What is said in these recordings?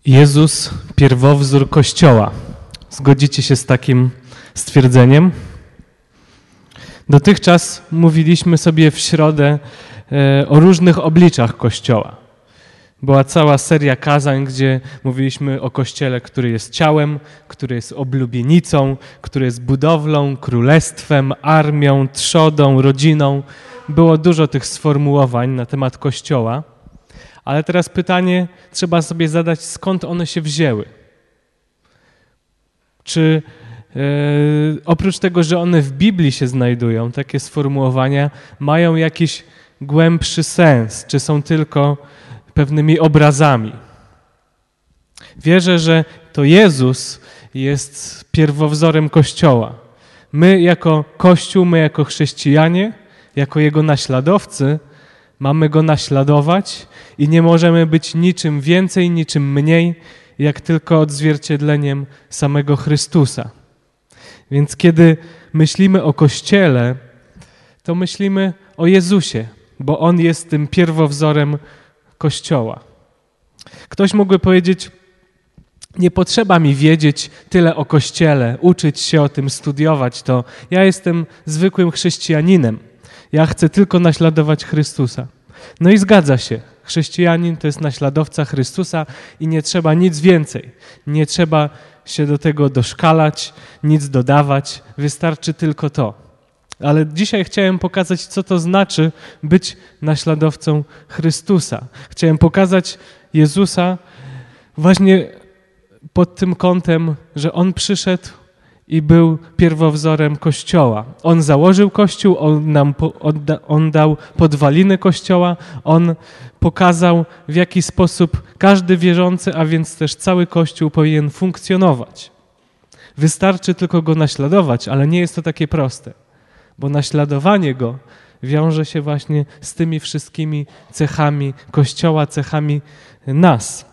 Jezus, pierwowzór Kościoła. Zgodzicie się z takim stwierdzeniem? Dotychczas mówiliśmy sobie w środę o różnych obliczach Kościoła. Była cała seria kazań, gdzie mówiliśmy o Kościele, który jest ciałem, który jest oblubienicą, który jest budowlą, królestwem, armią, trzodą, rodziną. Było dużo tych sformułowań na temat Kościoła. Ale teraz pytanie trzeba sobie zadać, skąd one się wzięły. Czy oprócz tego, że one w Biblii się znajdują, takie sformułowania, mają jakiś głębszy sens, czy są tylko pewnymi obrazami? Wierzę, że to Jezus jest pierwowzorem Kościoła. My jako Kościół, my jako chrześcijanie, jako Jego naśladowcy, mamy Go naśladować i nie możemy być niczym więcej, niczym mniej, jak tylko odzwierciedleniem samego Chrystusa. Więc kiedy myślimy o Kościele, to myślimy o Jezusie, bo On jest tym pierwowzorem Kościoła. Ktoś mógłby powiedzieć, nie potrzeba mi wiedzieć tyle o Kościele, uczyć się o tym, studiować to. Ja jestem zwykłym chrześcijaninem. Ja chcę tylko naśladować Chrystusa. No i zgadza się. Chrześcijanin to jest naśladowca Chrystusa i nie trzeba nic więcej. Nie trzeba się do tego doszkalać, nic dodawać. Wystarczy tylko to. Ale dzisiaj chciałem pokazać, co to znaczy być naśladowcą Chrystusa. Chciałem pokazać Jezusa właśnie pod tym kątem, że On przyszedł i był pierwowzorem Kościoła. On założył Kościół, On dał podwaliny Kościoła, On pokazał, w jaki sposób każdy wierzący, a więc też cały Kościół powinien funkcjonować. Wystarczy tylko Go naśladować, ale nie jest to takie proste, bo naśladowanie Go wiąże się właśnie z tymi wszystkimi cechami Kościoła, cechami nas.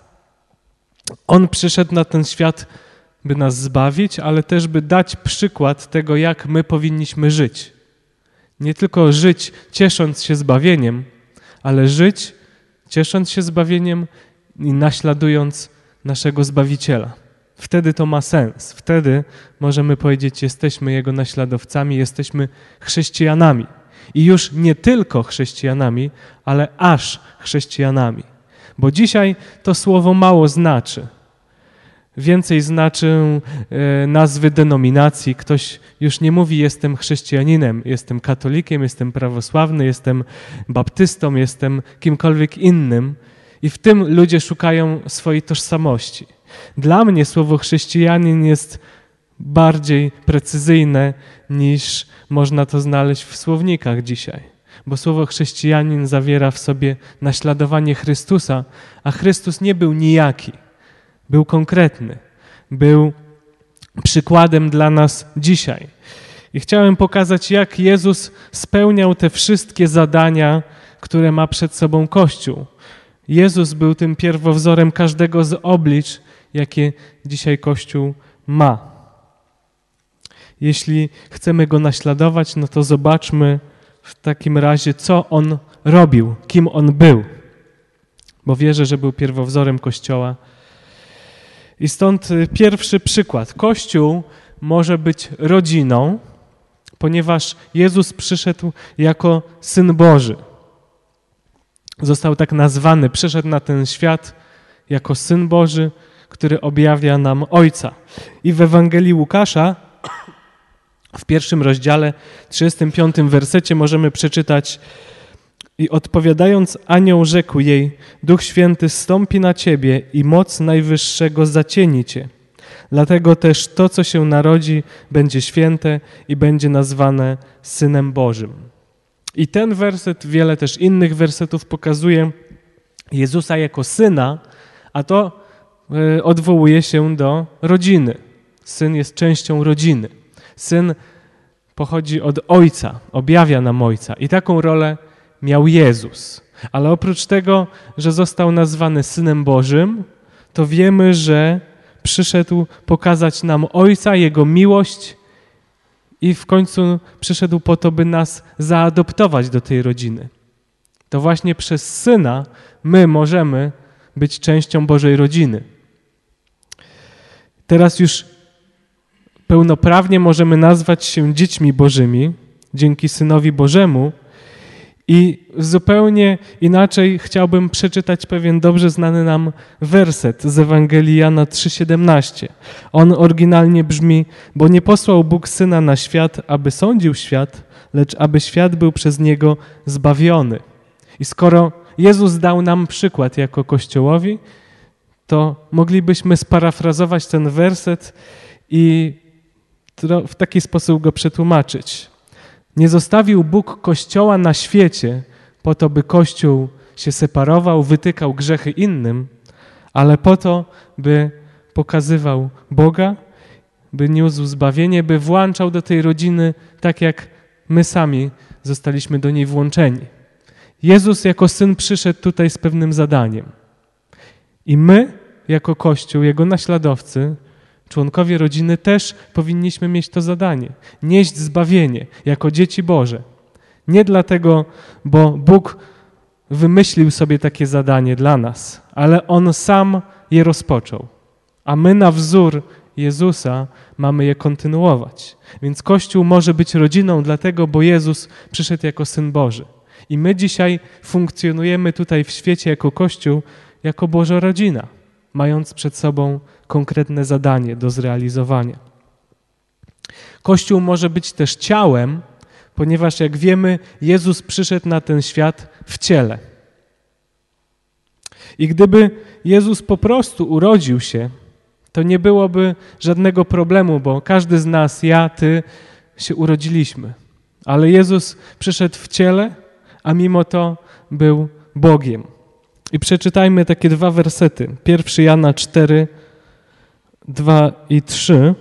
On przyszedł na ten świat, by nas zbawić, ale też by dać przykład tego, jak my powinniśmy żyć. Nie tylko żyć ciesząc się zbawieniem, ale żyć ciesząc się zbawieniem i naśladując naszego Zbawiciela. Wtedy to ma sens. Wtedy możemy powiedzieć, jesteśmy Jego naśladowcami, jesteśmy chrześcijanami. I już nie tylko chrześcijanami, ale aż chrześcijanami. Bo dzisiaj to słowo mało znaczy. Więcej znaczy nazwy denominacji. Ktoś już nie mówi, jestem chrześcijaninem, jestem katolikiem, jestem prawosławny, jestem baptystą, jestem kimkolwiek innym. I w tym ludzie szukają swojej tożsamości. Dla mnie słowo chrześcijanin jest bardziej precyzyjne niż można to znaleźć w słownikach dzisiaj. Bo słowo chrześcijanin zawiera w sobie naśladowanie Chrystusa, a Chrystus nie był nijaki. Był konkretny, był przykładem dla nas dzisiaj. I chciałem pokazać, jak Jezus spełniał te wszystkie zadania, które ma przed sobą Kościół. Jezus był tym pierwowzorem każdego z oblicz, jakie dzisiaj Kościół ma. Jeśli chcemy Go naśladować, no to zobaczmy w takim razie, co On robił, kim On był. Bo wierzę, że był pierwowzorem Kościoła. I stąd pierwszy przykład. Kościół może być rodziną, ponieważ Jezus przyszedł jako Syn Boży. Został tak nazwany, przyszedł na ten świat jako Syn Boży, który objawia nam Ojca. I w Ewangelii Łukasza w 1 rozdziale, 35 wersecie możemy przeczytać: i odpowiadając, anioł rzekł jej: Duch Święty zstąpi na ciebie i moc Najwyższego zacieni cię. Dlatego też to, co się narodzi, będzie święte i będzie nazwane Synem Bożym. I ten werset, wiele też innych wersetów pokazuje Jezusa jako Syna, a to odwołuje się do rodziny. Syn jest częścią rodziny. Syn pochodzi od Ojca, objawia nam Ojca i taką rolę miał Jezus. Ale oprócz tego, że został nazwany Synem Bożym, to wiemy, że przyszedł pokazać nam Ojca, Jego miłość i w końcu przyszedł po to, by nas zaadoptować do tej rodziny. To właśnie przez Syna my możemy być częścią Bożej rodziny. Teraz już pełnoprawnie możemy nazwać się dziećmi Bożymi dzięki Synowi Bożemu i zupełnie inaczej chciałbym przeczytać pewien dobrze znany nam werset z Ewangelii Jana 3,17. On oryginalnie brzmi: bo nie posłał Bóg Syna na świat, aby sądził świat, lecz aby świat był przez Niego zbawiony. I skoro Jezus dał nam przykład jako Kościołowi, to moglibyśmy sparafrazować ten werset i w taki sposób go przetłumaczyć. Nie zostawił Bóg Kościoła na świecie po to, by Kościół się separował, wytykał grzechy innym, ale po to, by pokazywał Boga, by niósł zbawienie, by włączał do tej rodziny tak, jak my sami zostaliśmy do niej włączeni. Jezus jako Syn przyszedł tutaj z pewnym zadaniem. I my, jako Kościół, Jego naśladowcy, członkowie rodziny, też powinniśmy mieć to zadanie. Nieść zbawienie jako dzieci Boże. Nie dlatego, bo Bóg wymyślił sobie takie zadanie dla nas, ale On sam je rozpoczął. A my na wzór Jezusa mamy je kontynuować. Więc Kościół może być rodziną dlatego, bo Jezus przyszedł jako Syn Boży. I my dzisiaj funkcjonujemy tutaj w świecie jako Kościół, jako Boża rodzina, mając przed sobą konkretne zadanie do zrealizowania. Kościół może być też ciałem, ponieważ jak wiemy, Jezus przyszedł na ten świat w ciele. I gdyby Jezus po prostu urodził się, to nie byłoby żadnego problemu, bo każdy z nas, ja, ty, się urodziliśmy. Ale Jezus przyszedł w ciele, a mimo to był Bogiem. I przeczytajmy takie dwa wersety. 1 Jana 4, 2 i 3.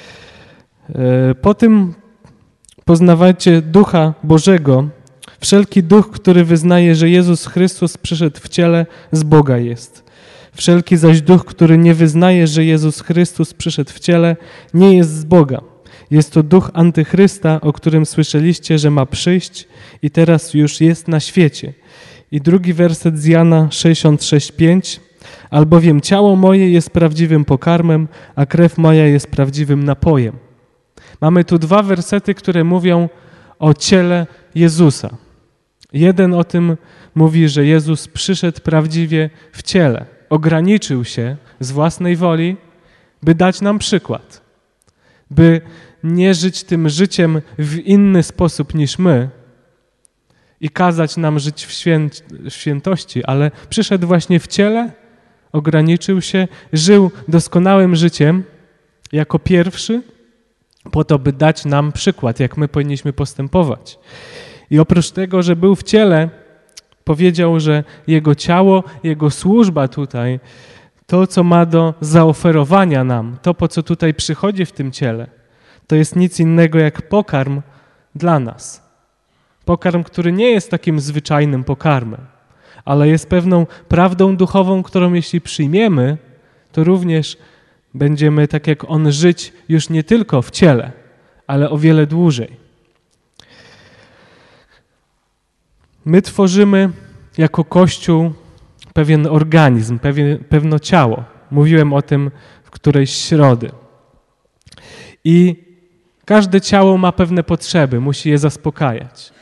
Po tym poznawajcie Ducha Bożego. Wszelki duch, który wyznaje, że Jezus Chrystus przyszedł w ciele, z Boga jest. Wszelki zaś duch, który nie wyznaje, że Jezus Chrystus przyszedł w ciele, nie jest z Boga. Jest to duch Antychrysta, o którym słyszeliście, że ma przyjść i teraz już jest na świecie. I drugi werset z Jana 66:5. Albowiem ciało moje jest prawdziwym pokarmem, a krew moja jest prawdziwym napojem. Mamy tu dwa wersety, które mówią o ciele Jezusa. Jeden o tym mówi, że Jezus przyszedł prawdziwie w ciele. Ograniczył się z własnej woli, by dać nam przykład. By nie żyć tym życiem w inny sposób niż my i kazać nam żyć w świętości, ale przyszedł właśnie w ciele, ograniczył się, żył doskonałym życiem jako pierwszy, po to, by dać nam przykład, jak my powinniśmy postępować. I oprócz tego, że był w ciele, powiedział, że Jego ciało, Jego służba tutaj, to, co ma do zaoferowania nam, to, po co tutaj przychodzi w tym ciele, to jest nic innego jak pokarm dla nas. Pokarm, który nie jest takim zwyczajnym pokarmem, ale jest pewną prawdą duchową, którą jeśli przyjmiemy, to również będziemy tak jak On żyć już nie tylko w ciele, ale o wiele dłużej. My tworzymy jako Kościół pewien organizm, pewne ciało. Mówiłem o tym w którejś środy. I każde ciało ma pewne potrzeby, musi je zaspokajać.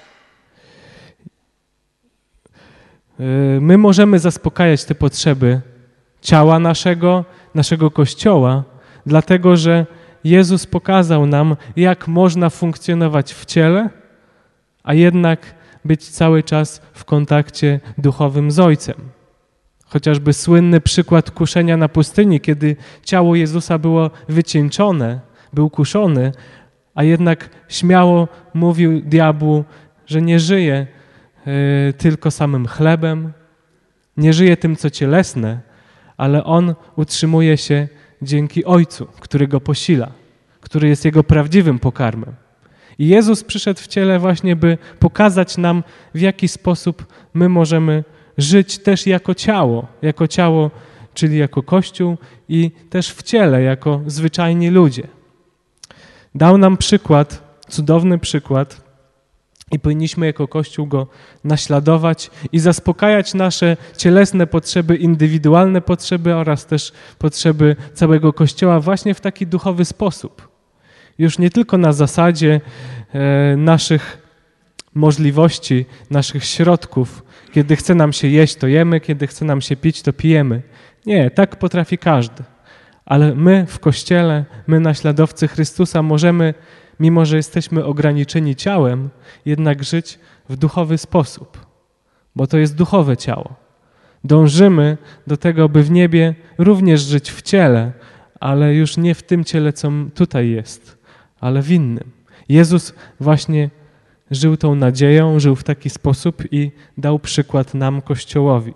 My możemy zaspokajać te potrzeby ciała naszego Kościoła, dlatego że Jezus pokazał nam, jak można funkcjonować w ciele, a jednak być cały czas w kontakcie duchowym z Ojcem. Chociażby słynny przykład kuszenia na pustyni, kiedy ciało Jezusa było wycieńczone, był kuszony, a jednak śmiało mówił diabłu, że nie żyje tylko samym chlebem, nie żyje tym, co cielesne, ale on utrzymuje się dzięki Ojcu, który go posila, który jest jego prawdziwym pokarmem. I Jezus przyszedł w ciele właśnie, by pokazać nam, w jaki sposób my możemy żyć też jako ciało, czyli jako Kościół i też w ciele, jako zwyczajni ludzie. Dał nam przykład, cudowny przykład I powinniśmy jako Kościół Go naśladować i zaspokajać nasze cielesne potrzeby, indywidualne potrzeby oraz też potrzeby całego Kościoła właśnie w taki duchowy sposób. Już nie tylko na zasadzie naszych możliwości, naszych środków. Kiedy chce nam się jeść, to jemy, kiedy chce nam się pić, to pijemy. Nie, tak potrafi każdy. Ale my w Kościele, my naśladowcy Chrystusa możemy, mimo że jesteśmy ograniczeni ciałem, jednak żyć w duchowy sposób, bo to jest duchowe ciało. Dążymy do tego, by w niebie również żyć w ciele, ale już nie w tym ciele, co tutaj jest, ale w innym. Jezus właśnie żył tą nadzieją, żył w taki sposób i dał przykład nam, Kościołowi.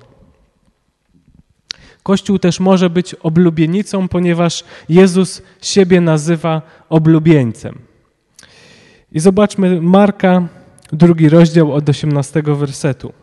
Kościół też może być oblubienicą, ponieważ Jezus siebie nazywa oblubieńcem. I zobaczmy Marka, 2 rozdział od 18 wersetu.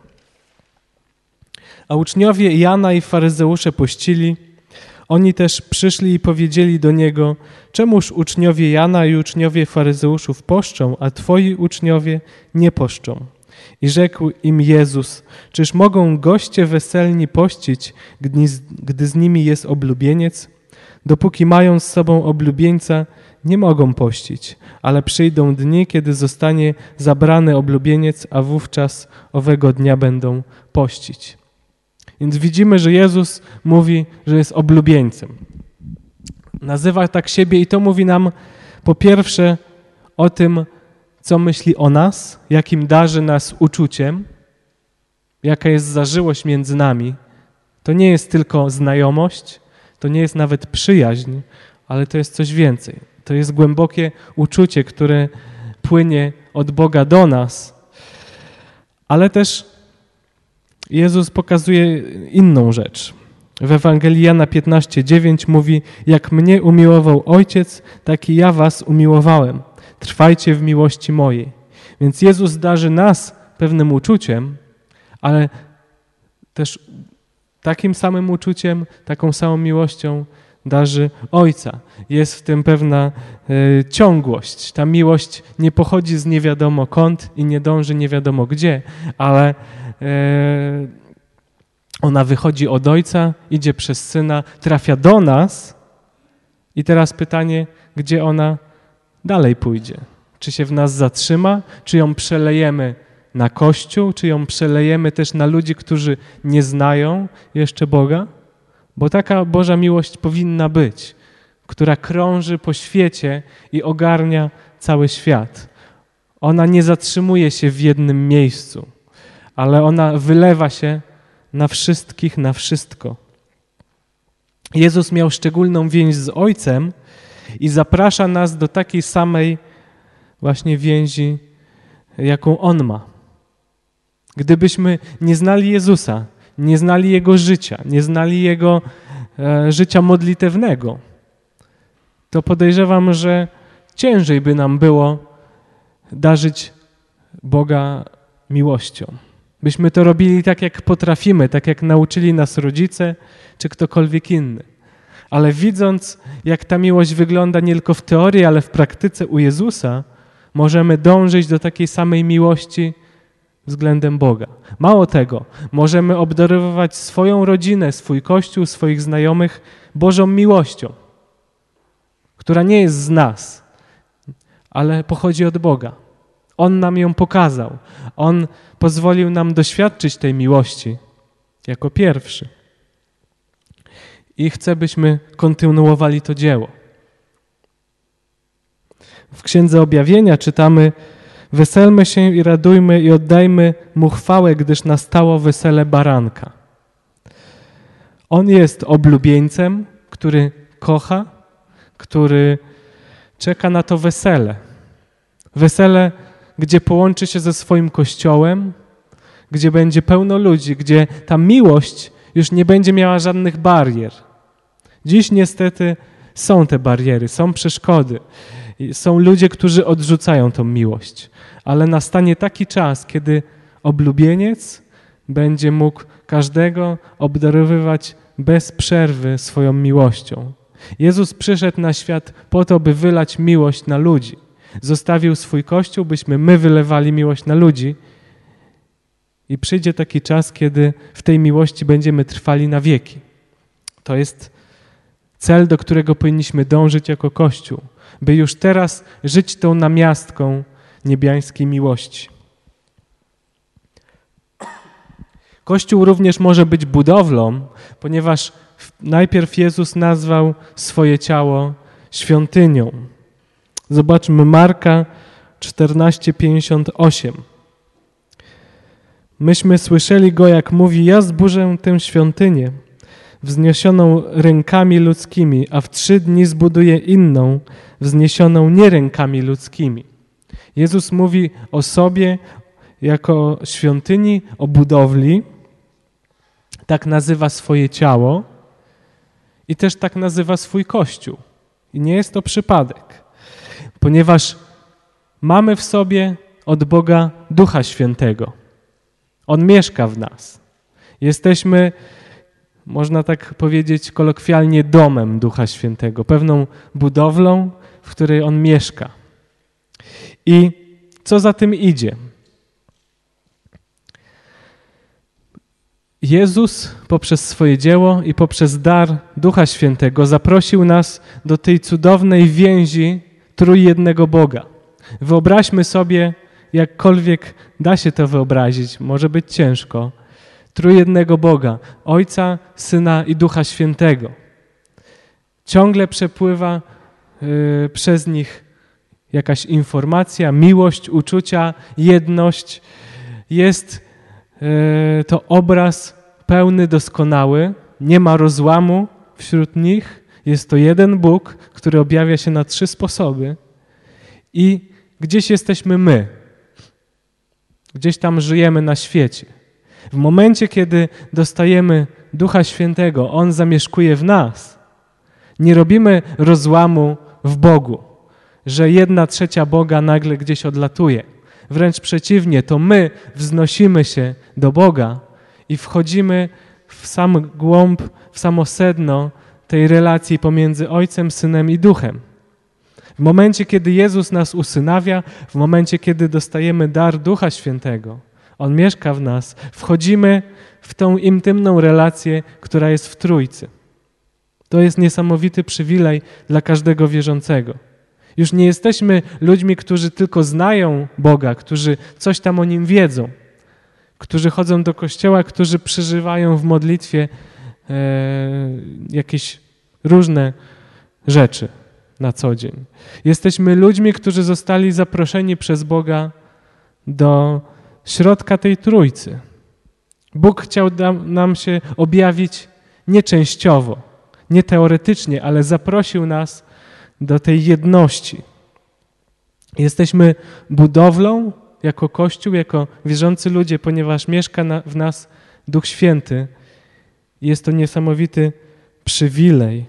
A uczniowie Jana i faryzeusze pościli. Oni też przyszli i powiedzieli do Niego: czemuż uczniowie Jana i uczniowie faryzeuszów poszczą, a twoi uczniowie nie poszczą? I rzekł im Jezus: czyż mogą goście weselni pościć, gdy z nimi jest oblubieniec? Dopóki mają z sobą oblubieńca, nie mogą pościć, ale przyjdą dni, kiedy zostanie zabrany oblubieniec, a wówczas owego dnia będą pościć. Więc widzimy, że Jezus mówi, że jest oblubieńcem. Nazywa tak siebie i to mówi nam po pierwsze o tym, co myśli o nas, jakim darzy nas uczuciem, jaka jest zażyłość między nami. To nie jest tylko znajomość, to nie jest nawet przyjaźń, ale to jest coś więcej. To jest głębokie uczucie, które płynie od Boga do nas, ale też Jezus pokazuje inną rzecz. W Ewangelii Jana 15:9 mówi: jak mnie umiłował Ojciec, tak i ja was umiłowałem. Trwajcie w miłości mojej. Więc Jezus darzy nas pewnym uczuciem, ale też takim samym uczuciem, taką samą miłością darzy Ojca. Jest w tym pewna ciągłość. Ta miłość nie pochodzi z nie wiadomo kąd i nie dąży nie wiadomo gdzie, ale ona wychodzi od Ojca, idzie przez Syna, trafia do nas i teraz pytanie, gdzie ona dalej pójdzie? Czy się w nas zatrzyma? Czy ją przelejemy na Kościół? Czy ją przelejemy też na ludzi, którzy nie znają jeszcze Boga? Bo taka Boża miłość powinna być, która krąży po świecie i ogarnia cały świat. Ona nie zatrzymuje się w jednym miejscu, ale ona wylewa się na wszystkich, na wszystko. Jezus miał szczególną więź z Ojcem i zaprasza nas do takiej samej właśnie więzi, jaką On ma. Gdybyśmy nie znali Jezusa, nie znali Jego życia, nie znali Jego życia modlitewnego, to podejrzewam, że ciężej by nam było darzyć Boga miłością. Byśmy to robili tak, jak potrafimy, tak jak nauczyli nas rodzice czy ktokolwiek inny. Ale widząc, jak ta miłość wygląda nie tylko w teorii, ale w praktyce u Jezusa, możemy dążyć do takiej samej miłości względem Boga. Mało tego, możemy obdarowywać swoją rodzinę, swój Kościół, swoich znajomych Bożą miłością, która nie jest z nas, ale pochodzi od Boga. On nam ją pokazał. On pozwolił nam doświadczyć tej miłości jako pierwszy. I chce, byśmy kontynuowali to dzieło. W Księdze Objawienia czytamy: weselmy się i radujmy i oddajmy Mu chwałę, gdyż nastało wesele baranka. On jest oblubieńcem, który kocha, który czeka na to wesele. Wesele, gdzie połączy się ze swoim Kościołem, gdzie będzie pełno ludzi, gdzie ta miłość już nie będzie miała żadnych barier. Dziś niestety są te bariery, są przeszkody. Są ludzie, którzy odrzucają tą miłość. Ale nastanie taki czas, kiedy oblubieniec będzie mógł każdego obdarowywać bez przerwy swoją miłością. Jezus przyszedł na świat po to, by wylać miłość na ludzi. Zostawił swój Kościół, byśmy my wylewali miłość na ludzi i przyjdzie taki czas, kiedy w tej miłości będziemy trwali na wieki. To jest cel, do którego powinniśmy dążyć jako Kościół, by już teraz żyć tą namiastką niebiańskiej miłości. Kościół również może być budowlą, ponieważ najpierw Jezus nazwał swoje ciało świątynią. Zobaczmy Marka 14:58. Myśmy słyszeli Go, jak mówi: ja zburzę tę świątynię, wzniesioną rękami ludzkimi, a w 3 dni zbuduję inną, wzniesioną nie rękami ludzkimi. Jezus mówi o sobie jako świątyni, o budowli. Tak nazywa swoje ciało i też tak nazywa swój Kościół. I nie jest to przypadek, ponieważ mamy w sobie od Boga Ducha Świętego. On mieszka w nas. Jesteśmy, można tak powiedzieć kolokwialnie, domem Ducha Świętego, pewną budowlą, w której On mieszka. I co za tym idzie? Jezus poprzez swoje dzieło i poprzez dar Ducha Świętego zaprosił nas do tej cudownej więzi trójjednego Boga. Wyobraźmy sobie, jakkolwiek da się to wyobrazić, może być ciężko, trójjednego Boga, Ojca, Syna i Ducha Świętego. Ciągle przepływa przez nich jakaś informacja, miłość, uczucia, jedność. Jest to obraz pełny, doskonały, nie ma rozłamu wśród nich. Jest to jeden Bóg, który objawia się na 3 sposoby i gdzieś jesteśmy my. Gdzieś tam żyjemy na świecie. W momencie, kiedy dostajemy Ducha Świętego, On zamieszkuje w nas, nie robimy rozłamu w Bogu, że 1/3 Boga nagle gdzieś odlatuje. Wręcz przeciwnie, to my wznosimy się do Boga i wchodzimy w sam głąb, w samo sedno tej relacji pomiędzy Ojcem, Synem i Duchem. W momencie, kiedy Jezus nas usynawia, w momencie, kiedy dostajemy dar Ducha Świętego, On mieszka w nas, wchodzimy w tą intymną relację, która jest w Trójcy. To jest niesamowity przywilej dla każdego wierzącego. Już nie jesteśmy ludźmi, którzy tylko znają Boga, którzy coś tam o Nim wiedzą, którzy chodzą do kościoła, którzy przeżywają w modlitwie jakieś różne rzeczy na co dzień. Jesteśmy ludźmi, którzy zostali zaproszeni przez Boga do środka tej Trójcy. Bóg chciał nam się objawić nie częściowo, nie teoretycznie, ale zaprosił nas do tej jedności. Jesteśmy budowlą jako Kościół, jako wierzący ludzie, ponieważ mieszka w nas Duch Święty. Jest to niesamowity przywilej.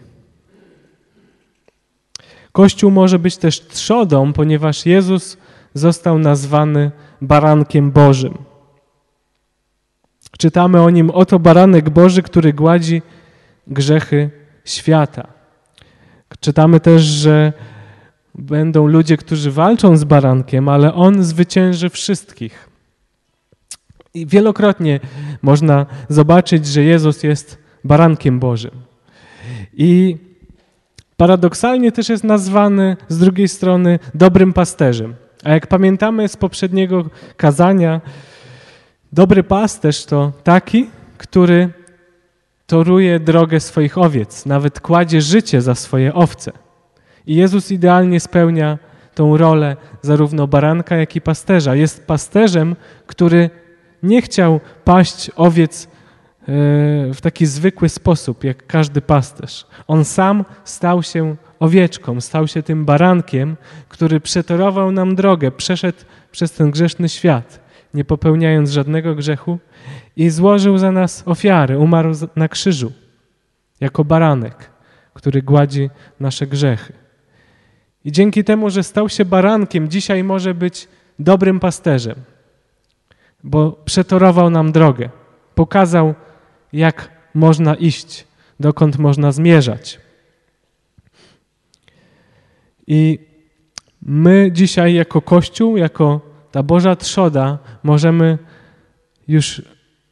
Kościół może być też trzodą, ponieważ Jezus został nazwany Barankiem Bożym. Czytamy o Nim: oto Baranek Boży, który gładzi grzechy świata. Czytamy też, że będą ludzie, którzy walczą z barankiem, ale On zwycięży wszystkich. I wielokrotnie można zobaczyć, że Jezus jest Barankiem Bożym. I paradoksalnie też jest nazwany z drugiej strony dobrym pasterzem. A jak pamiętamy z poprzedniego kazania, dobry pasterz to taki, który toruje drogę swoich owiec, nawet kładzie życie za swoje owce. I Jezus idealnie spełnia tą rolę zarówno baranka, jak i pasterza. Jest pasterzem, który nie chciał paść owiec w taki zwykły sposób, jak każdy pasterz. On sam stał się owieczką, stał się tym barankiem, który przetorował nam drogę, przeszedł przez ten grzeszny świat, nie popełniając żadnego grzechu i złożył za nas ofiarę, umarł na krzyżu jako baranek, który gładzi nasze grzechy. I dzięki temu, że stał się barankiem, dzisiaj może być dobrym pasterzem, bo przetorował nam drogę, pokazał, jak można iść, dokąd można zmierzać. I My dzisiaj jako Kościół, jako ta Boża trzoda możemy już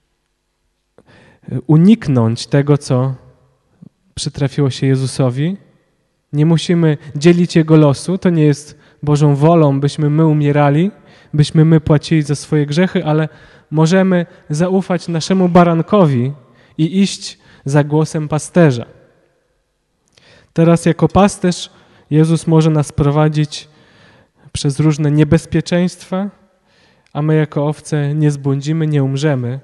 uniknąć tego, co przytrafiło się Jezusowi. Nie musimy dzielić Jego losu, to nie jest Bożą wolą, byśmy my umierali, byśmy my płacili za swoje grzechy, ale możemy zaufać naszemu barankowi i iść za głosem pasterza. Teraz jako pasterz Jezus może nas prowadzić przez różne niebezpieczeństwa, a my jako owce nie zbłądzimy, nie umrzemy.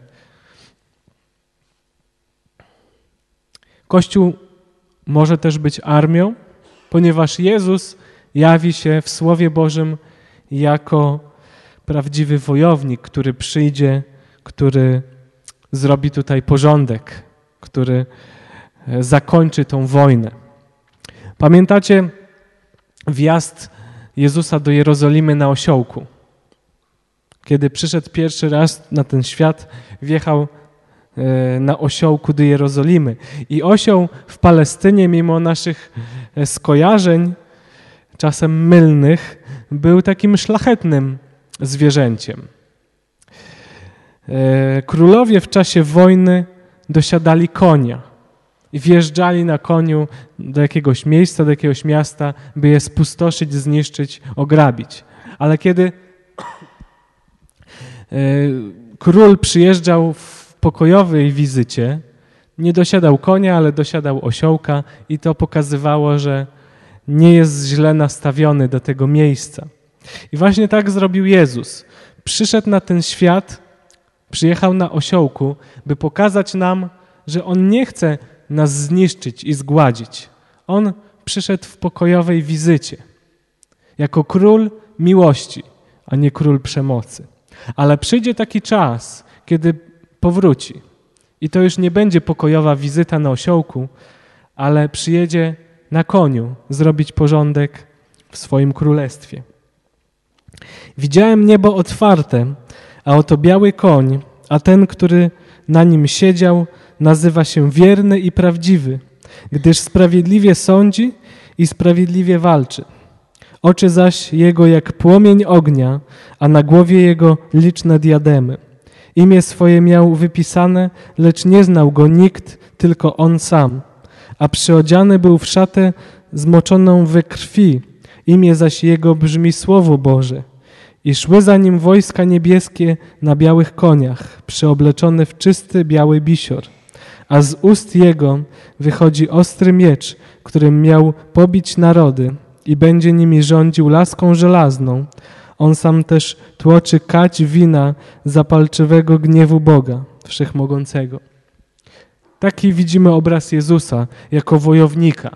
Kościół może też być armią, ponieważ Jezus jawi się w Słowie Bożym jako prawdziwy wojownik, który przyjdzie, który zrobi tutaj porządek, który zakończy tą wojnę. Pamiętacie wjazd Jezusa do Jerozolimy na osiołku? Kiedy przyszedł pierwszy raz na ten świat, wjechał na osiołku do Jerozolimy. I osioł w Palestynie, mimo naszych skojarzeń, czasem mylnych, był takim szlachetnym zwierzęciem. Królowie w czasie wojny dosiadali konia i wjeżdżali na koniu do jakiegoś miejsca, do jakiegoś miasta, by je spustoszyć, zniszczyć, ograbić. Ale kiedy król przyjeżdżał w pokojowej wizycie, nie dosiadał konia, ale dosiadał osiołka i to pokazywało, że nie jest źle nastawiony do tego miejsca. I właśnie tak zrobił Jezus. Przyszedł na ten świat, przyjechał na osiołku, by pokazać nam, że On nie chce nas zniszczyć i zgładzić. On przyszedł w pokojowej wizycie, jako król miłości, a nie król przemocy. Ale przyjdzie taki czas, kiedy powróci. I to już nie będzie pokojowa wizyta na osiołku, ale przyjedzie na koniu zrobić porządek w swoim królestwie. Widziałem niebo otwarte, a oto biały koń, a ten, który na nim siedział, nazywa się wierny i prawdziwy, gdyż sprawiedliwie sądzi i sprawiedliwie walczy. Oczy zaś jego jak płomień ognia, a na głowie jego liczne diademy. Imię swoje miał wypisane, lecz nie znał go nikt, tylko on sam. A przyodziany był w szatę zmoczoną we krwi. Imię zaś jego brzmi Słowo Boże. I szły za nim wojska niebieskie na białych koniach, przyobleczone w czysty biały bisior. A z ust jego wychodzi ostry miecz, którym miał pobić narody i będzie nimi rządził laską żelazną. On sam też tłoczy kać wina zapalczywego gniewu Boga Wszechmogącego. Taki widzimy obraz Jezusa jako wojownika,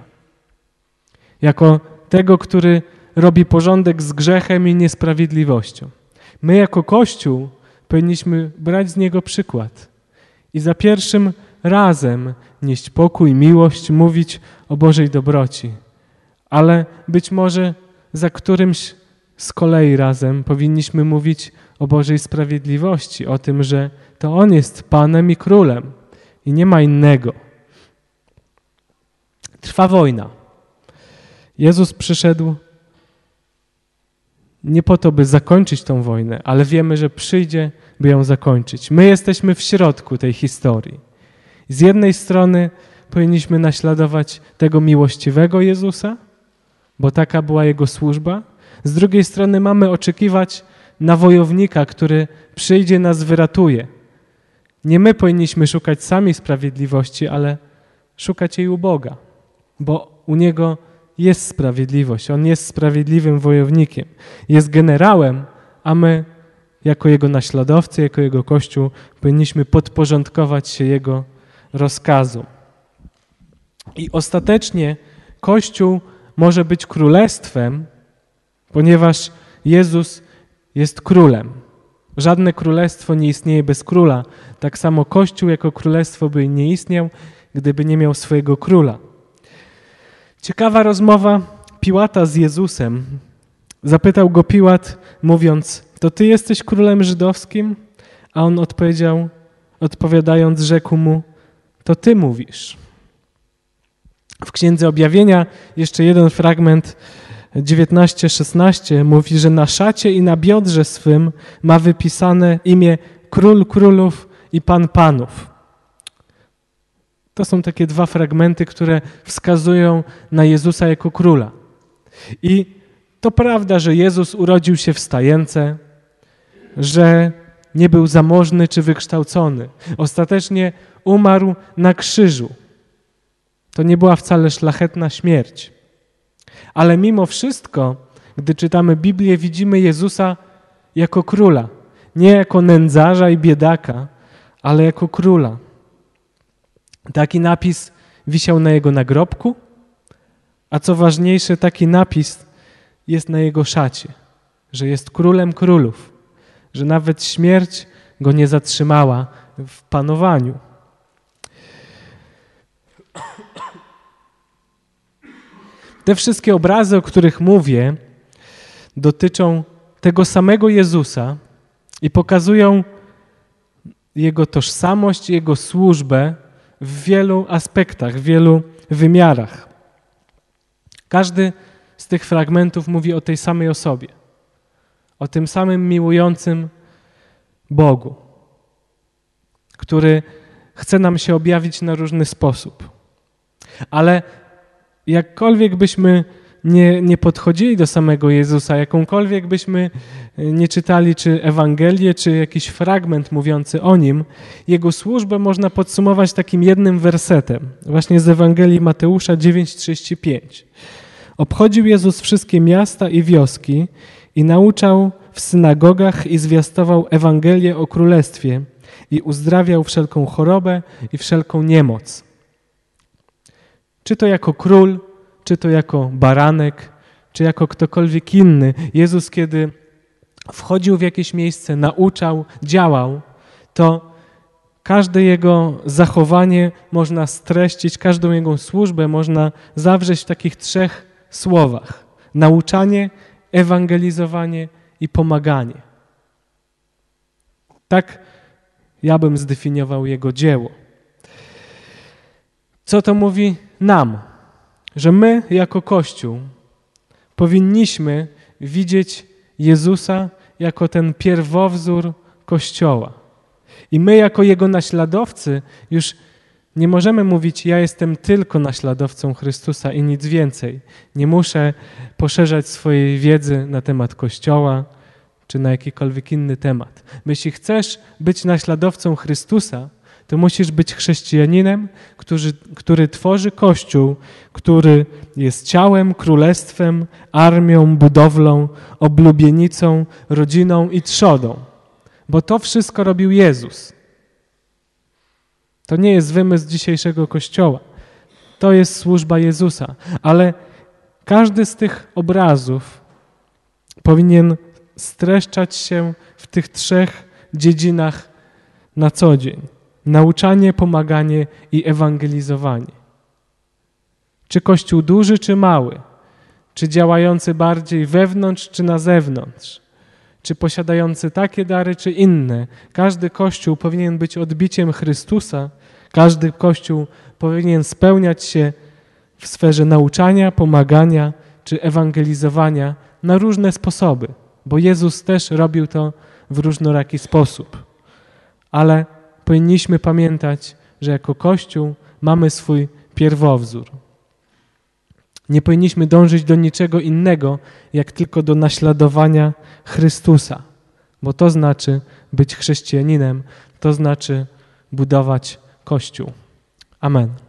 jako tego, który robi porządek z grzechem i niesprawiedliwością. My jako Kościół powinniśmy brać z Niego przykład i za pierwszym razem nieść pokój, miłość, mówić o Bożej dobroci. Ale być może za którymś z kolei razem powinniśmy mówić o Bożej sprawiedliwości, o tym, że to On jest Panem i Królem i nie ma innego. Trwa wojna. Jezus przyszedł nie po to, by zakończyć tą wojnę, ale wiemy, że przyjdzie, by ją zakończyć. My jesteśmy w środku tej historii. Z jednej strony powinniśmy naśladować tego miłościwego Jezusa, bo taka była Jego służba. Z drugiej strony mamy oczekiwać na wojownika, który przyjdzie, nas wyratuje. Nie my powinniśmy szukać sami sprawiedliwości, ale szukać jej u Boga, bo u Niego jest sprawiedliwość. On jest sprawiedliwym wojownikiem. Jest generałem, a my jako Jego naśladowcy, jako Jego Kościół powinniśmy podporządkować się Jego rozkazu. I ostatecznie Kościół może być królestwem, ponieważ Jezus jest królem. Żadne królestwo nie istnieje bez króla. Tak samo Kościół jako królestwo by nie istniał, gdyby nie miał swojego króla. Ciekawa rozmowa Piłata z Jezusem. Zapytał go Piłat, mówiąc: to ty jesteś królem żydowskim? A on odpowiadając, rzekł mu: to ty mówisz. W Księdze Objawienia jeszcze jeden fragment 19:16 mówi, że na szacie i na biodrze swym ma wypisane imię Król Królów i Pan Panów. To są takie dwa fragmenty, które wskazują na Jezusa jako króla. I to prawda, że Jezus urodził się w stajence, że nie był zamożny czy wykształcony. Ostatecznie umarł na krzyżu. To nie była wcale szlachetna śmierć. Ale mimo wszystko, gdy czytamy Biblię, widzimy Jezusa jako króla. Nie jako nędzarza i biedaka, ale jako króla. Taki napis wisiał na jego nagrobku, a co ważniejsze, taki napis jest na jego szacie, że jest królem królów, że nawet śmierć go nie zatrzymała w panowaniu. Te wszystkie obrazy, o których mówię, dotyczą tego samego Jezusa i pokazują Jego tożsamość, Jego służbę w wielu aspektach, w wielu wymiarach. Każdy z tych fragmentów mówi o tej samej osobie, o tym samym miłującym Bogu, który chce nam się objawić na różny sposób. Ale jakkolwiek byśmy nie podchodzili do samego Jezusa, jakąkolwiek byśmy nie czytali, czy Ewangelię, czy jakiś fragment mówiący o Nim, Jego służbę można podsumować takim jednym wersetem, właśnie z Ewangelii Mateusza 9:35. Obchodził Jezus wszystkie miasta i wioski i nauczał w synagogach i zwiastował Ewangelię o Królestwie i uzdrawiał wszelką chorobę i wszelką niemoc. Czy to jako król, czy to jako baranek, czy jako ktokolwiek inny. Jezus, kiedy wchodził w jakieś miejsce, nauczał, działał, to każde Jego zachowanie można streścić, każdą Jego służbę można zawrzeć w takich 3 słowach. Nauczanie, ewangelizowanie i pomaganie. Tak ja bym zdefiniował Jego dzieło. Co to mówi nam? Że my jako Kościół powinniśmy widzieć Jezusa jako ten pierwowzór Kościoła. I my jako Jego naśladowcy już nie możemy mówić, ja jestem tylko naśladowcą Chrystusa i nic więcej. Nie muszę poszerzać swojej wiedzy na temat Kościoła czy na jakikolwiek inny temat. Bo jeśli chcesz być naśladowcą Chrystusa, to musisz być chrześcijaninem, który tworzy Kościół, który jest ciałem, królestwem, armią, budowlą, oblubienicą, rodziną i trzodą. Bo to wszystko robił Jezus. To nie jest wymysł dzisiejszego Kościoła. To jest służba Jezusa. Ale każdy z tych obrazów powinien streszczać się w tych 3 dziedzinach na co dzień. Nauczanie, pomaganie i ewangelizowanie. Czy Kościół duży, czy mały? Czy działający bardziej wewnątrz, czy na zewnątrz? Czy posiadający takie dary, czy inne? Każdy Kościół powinien być odbiciem Chrystusa. Każdy Kościół powinien spełniać się w sferze nauczania, pomagania, czy ewangelizowania na różne sposoby. Bo Jezus też robił to w różnoraki sposób. Ale powinniśmy pamiętać, że jako Kościół mamy swój pierwowzór. Nie powinniśmy dążyć do niczego innego, jak tylko do naśladowania Chrystusa, bo to znaczy być chrześcijaninem, to znaczy budować Kościół. Amen.